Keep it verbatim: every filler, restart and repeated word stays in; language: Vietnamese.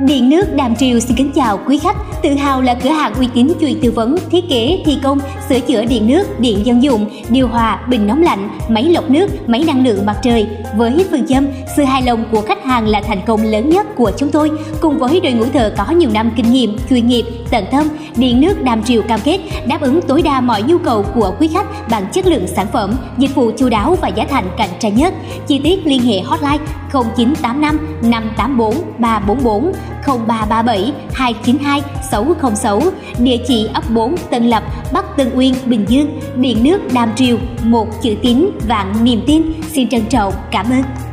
Điện nước Đàm Triều xin kính chào quý khách. Tự hào là cửa hàng uy tín chuyên tư vấn, thiết kế, thi công, sửa chữa điện nước, điện dân dụng, điều hòa, bình nóng lạnh, máy lọc nước, máy năng lượng mặt trời. Với phương châm sự hài lòng của khách hàng là thành công lớn nhất của chúng tôi. Cùng với đội ngũ thợ có nhiều năm kinh nghiệm, chuyên nghiệp, tận tâm, Điện nước Đàm Triều cam kết đáp ứng tối đa mọi nhu cầu của quý khách bằng chất lượng sản phẩm, dịch vụ chu đáo và giá thành cạnh tranh nhất. Chi tiết liên hệ hotline không chín tám năm năm tám bốn ba bốn bốn, không ba ba bảy hai chín hai sáu không sáu, địa chỉ ấp bốn Tân Lập, Bắc Tân Uyên, Bình Dương. Điện nước Đàm Triều, một chữ tín vạn niềm tin. Xin trân trọng cảm ơn.